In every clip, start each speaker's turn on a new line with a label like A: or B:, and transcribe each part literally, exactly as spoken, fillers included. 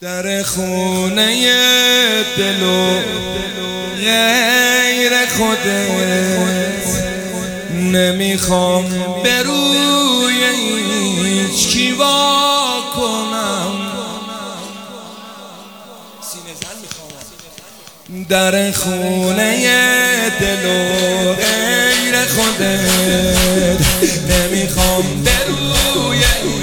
A: در خونه دل و غیر خودت نمیخوام به روی هیچ کی وا کنم. در خونه دل و غیر خودت نمیخوام به روی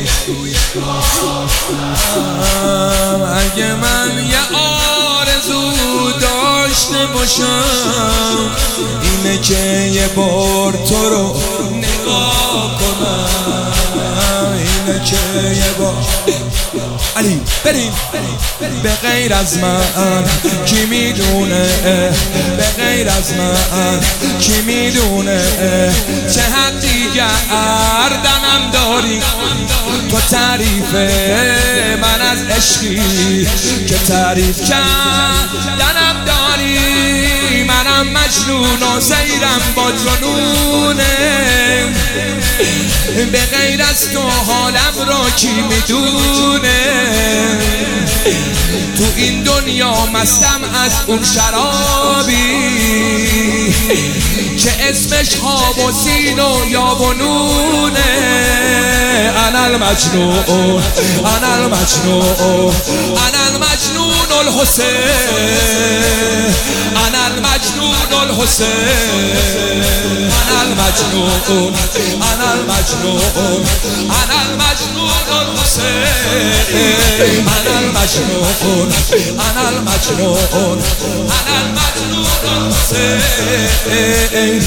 A: اگه من یه آرزو داشته باشم اینه که یه بار تو رو نگاه کنم، اینه که یه بار علی بریم به غیر از من کی میدونه، به غیر از من کی میدونه چه حقی گردنم داری تو تعریف من از عشقی که تعریف کردنم داری. منم مجنون و سیرم با جنونه، به غیر از تو حالم را کی میدونه. تو این دنیا مستم از اون شرابی که اسمش هاوسین و یابونونه. انا المجنون انا المجنون انا المجنون الحسین انا المجنون الحسین انا المجنون انا المجنون انا المجنون الحسین انا المجنون انا المجنون انا المجنون الحسین.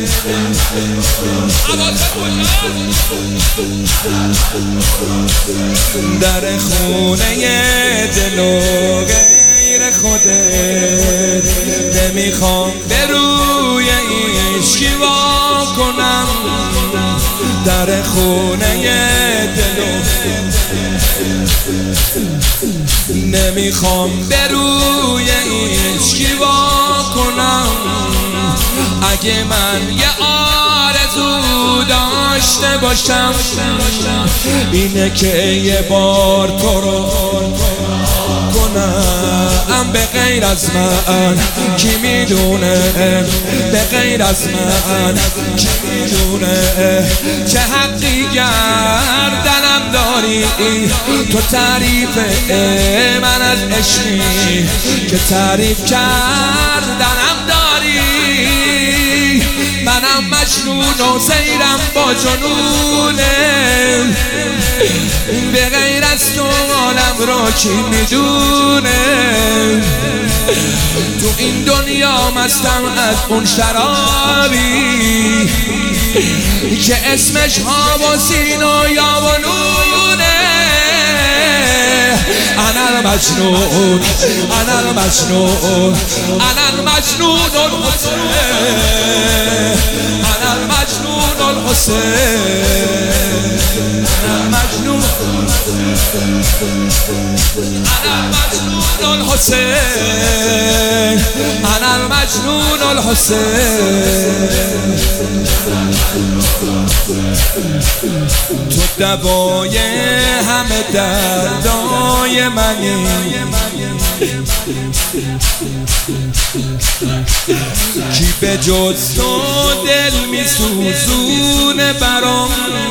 A: در خونه دل و غیر خودت نمیخوام به روی هیچکی وا کنم. در خونه دل و نمیخوام به روی هیچکی وا کنم. اگه من یه آرزو داشته باشم اینه که یه بار تو رو کنم. به غیر از من کی میدونه، به غیر از من کی میدونه چه حقی گردنم داری تو تعریف من از عشقی که تعریف کردنم داری. منم مجنون و سیرم با جنونه، به غیر از تو عالم را کی میدونه. تو این دنیا مستم از اون شرابی که اسمش هاوسین و یابونونه. انا المجنون انا المجنون انا المجنون الحسین انا المجنون الحسین انا المجنون انا المجنون الحسین انا المجنون الحسین. تو دوای همه دردای منی کی به جز تو دل میسوزونه برام.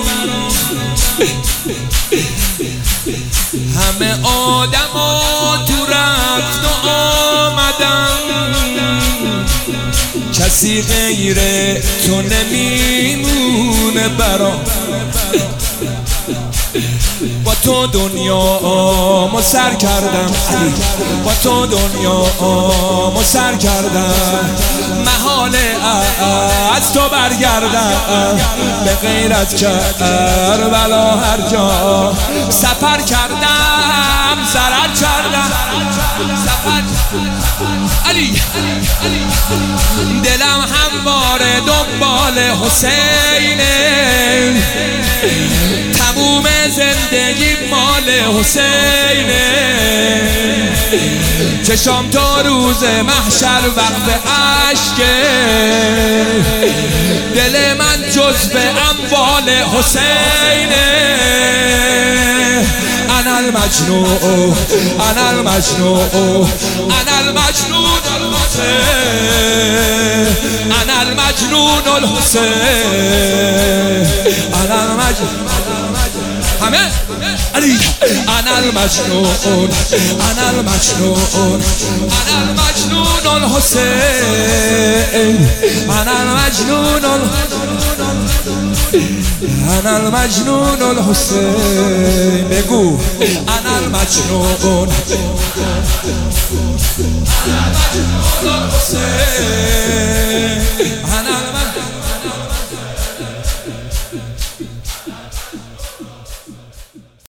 A: همه آدما تو رفت و آمدن کسی غیر تو نمیمونه برام. با تو دنیا مو سر کردم، با تو دنیا مو سر کردم. محاله از تو برگردم، به غیر از کربلا هر جا سفر کردم ضرر کردم. سفر علی دلم همواره دنبال حسینه، تموم زندگی مال حسینه. چشام تا روز محشر وقت عشقه، دل من جزو اموال حسینه. انا انا المجنون انا المجنون انا المجنون الحسين انا المجنون الحسين انا المجنون همه علی انا المجنون انا المجنون انا المجنون الحسین انا المجنون انا المجنون الحسین بگو انا المجنون انا المجنون الحسین